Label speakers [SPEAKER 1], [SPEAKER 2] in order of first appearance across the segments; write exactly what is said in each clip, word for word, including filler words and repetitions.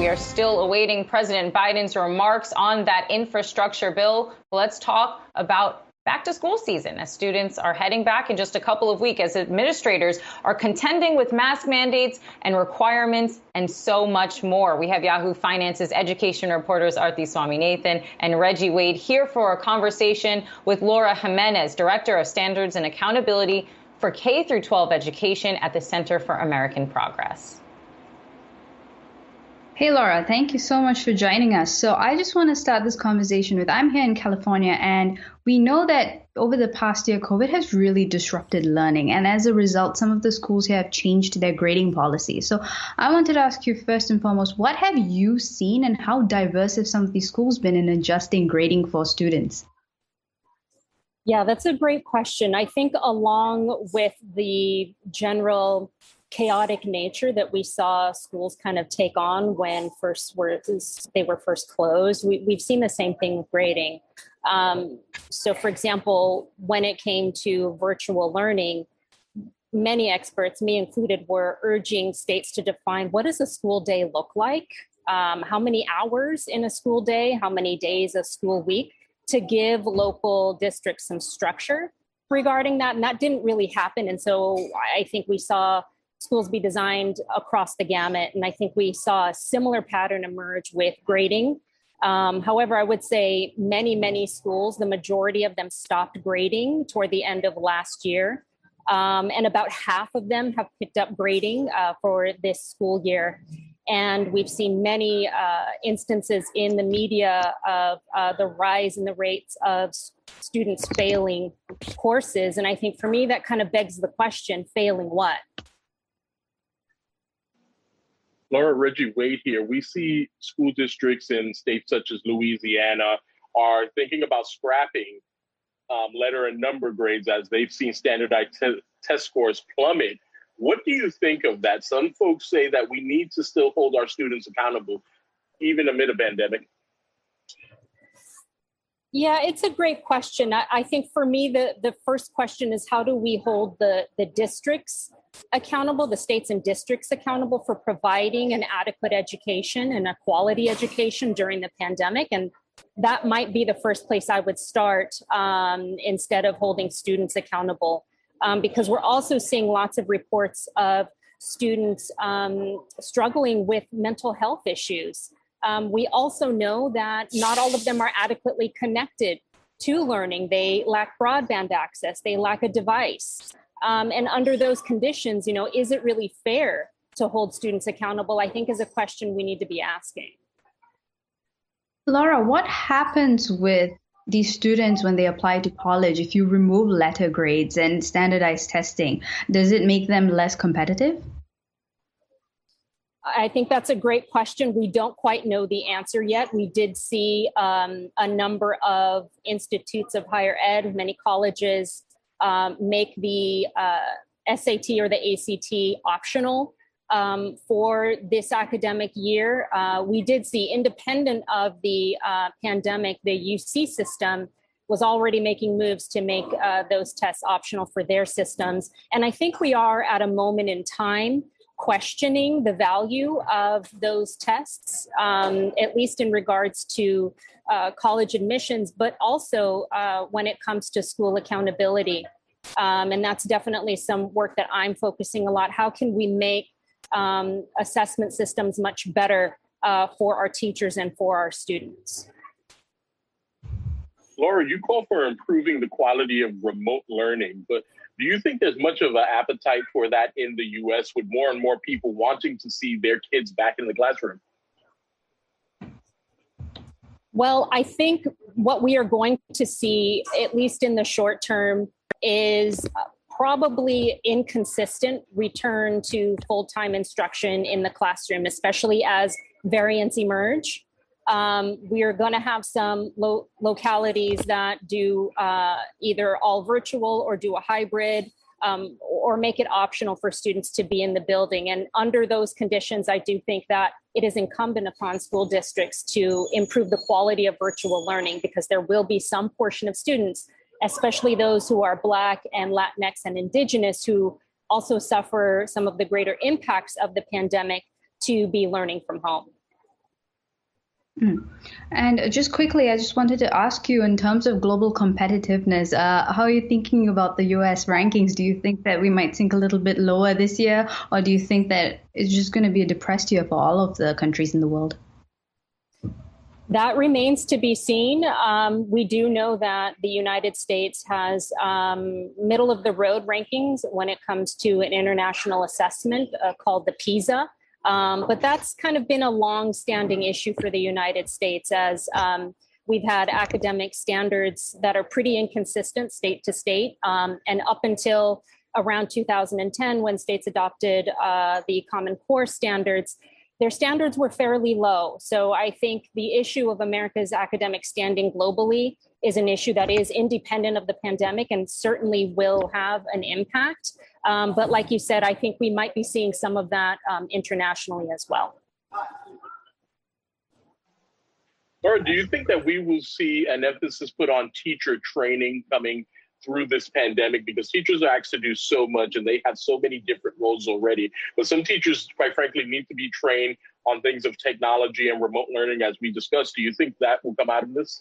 [SPEAKER 1] We are still awaiting President Biden's remarks on that infrastructure bill. Let's talk about back to school season as students are heading back in just a couple of weeks, as administrators are contending with mask mandates and requirements and so much more. We have Yahoo Finance's education reporters Aarti Swaminathan and Reggie Wade here for a conversation with Laura Jimenez, Director of Standards and Accountability for K through twelve Education at the Center for American Progress.
[SPEAKER 2] Hey, Laura, thank you so much for joining us. So I just want to start this conversation with, I'm here in California, and we know that over the past year, COVID has really disrupted learning. And as a result, some of the schools here have changed their grading policy. So I wanted to ask you first and foremost, what have you seen and how diverse have some of these schools been in adjusting grading for students?
[SPEAKER 3] Yeah, that's a great question. I think along with the general chaotic nature that we saw schools kind of take on when first were they were first closed, we, we've seen the same thing with grading. Um, so, for example, when it came to virtual learning, many experts, me included, were urging states to define what does a school day look like, um, how many hours in a school day, how many days a school week, to give local districts some structure regarding that. And that didn't really happen. And so I think we saw schools be designed across the gamut. And I think we saw a similar pattern emerge with grading. Um, however, I would say many, many schools, the majority of them stopped grading toward the end of last year. Um, and about half of them have picked up grading uh, for this school year. And we've seen many uh, instances in the media of uh, the rise in the rates of students failing courses. And I think for me, that kind of begs the question, failing what?
[SPEAKER 4] Laura, Reggie Wade here. We see school districts in states such as Louisiana are thinking about scrapping um, letter and number grades as they've seen standardized te- test scores plummet. What do you think of that? Some folks say that we need to still hold our students accountable, even amid a pandemic.
[SPEAKER 3] Yeah, it's a great question. I, I think for me, the, the first question is how do we hold the, the districts accountable, the states and districts accountable for providing an adequate education and a quality education during the pandemic? And that might be the first place I would start um, instead of holding students accountable, um, because we're also seeing lots of reports of students um, struggling with mental health issues. Um, we also know that not all of them are adequately connected to learning. They lack broadband access. They lack a device. Um, and under those conditions, you know, is it really fair to hold students accountable? I think is a question we need to be asking.
[SPEAKER 2] Laura, what happens with these students when they apply to college if you remove letter grades and standardized testing? Does it make them less competitive?
[SPEAKER 3] I think that's a great question. We don't quite know the answer yet. We did see um, a number of institutes of higher ed, many colleges, um, make the uh, S A T or the A C T optional um, for this academic year. Uh, we did see, independent of the uh, pandemic, the U C system was already making moves to make uh, those tests optional for their systems. And I think we are at a moment in time questioning the value of those tests, um, at least in regards to uh, college admissions, but also uh, when it comes to school accountability. Um, and that's definitely some work that I'm focusing a lot. How can we make um, assessment systems much better uh, for our teachers and for our students?
[SPEAKER 4] Laura, you call for improving the quality of remote learning, but do you think there's much of an appetite for that in the U S with more and more people wanting to see their kids back in the classroom?
[SPEAKER 3] Well, I think what we are going to see, at least in the short term, is probably inconsistent return to full-time instruction in the classroom, especially as variants emerge. Um, we are going to have some lo- localities that do uh, either all virtual or do a hybrid, um, or make it optional for students to be in the building. And under those conditions, I do think that it is incumbent upon school districts to improve the quality of virtual learning, because there will be some portion of students, especially those who are Black and Latinx and Indigenous, who also suffer some of the greater impacts of the pandemic, to be learning from home.
[SPEAKER 2] Mm. And just quickly, I just wanted to ask you in terms of global competitiveness, uh, how are you thinking about the U S rankings? Do you think that we might sink a little bit lower this year, or do you think that it's just going to be a depressed year for all of the countries in the world?
[SPEAKER 3] That remains to be seen. Um, we do know that the United States has um, middle of the road rankings when it comes to an international assessment uh, called the PISA. Um, but that's kind of been a long-standing issue for the United States, as um, we've had academic standards that are pretty inconsistent state to state. Um, and up until around two thousand ten, when states adopted uh, the Common Core standards, their standards were fairly low. So I think the issue of America's academic standing globally is an issue that is independent of the pandemic and certainly will have an impact. Um, but like you said, I think we might be seeing some of that um, internationally as well.
[SPEAKER 4] Laura, do you think that we will see an emphasis put on teacher training coming through this pandemic? Because teachers are asked to do so much and they have so many different roles already. But some teachers, quite frankly, need to be trained on things of technology and remote learning, as we discussed. Do you think that will come out of this?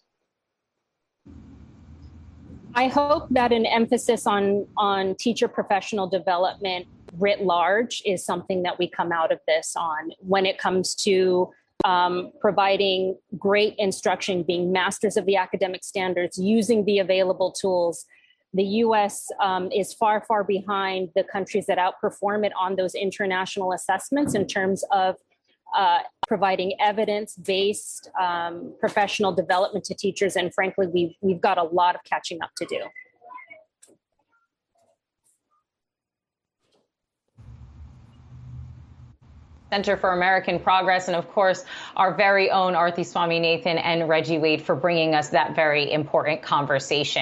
[SPEAKER 3] I hope that an emphasis on, on teacher professional development writ large is something that we come out of this on when it comes to um, providing great instruction, being masters of the academic standards, using the available tools. The U S um, is far, far behind the countries that outperform it on those international assessments in terms of uh, providing evidence-based um, professional development to teachers. And frankly, we've, we've got a lot of catching up to do.
[SPEAKER 1] Center for American Progress, and of course, our very own Aarti Swaminathan and Reggie Wade for bringing us that very important conversation.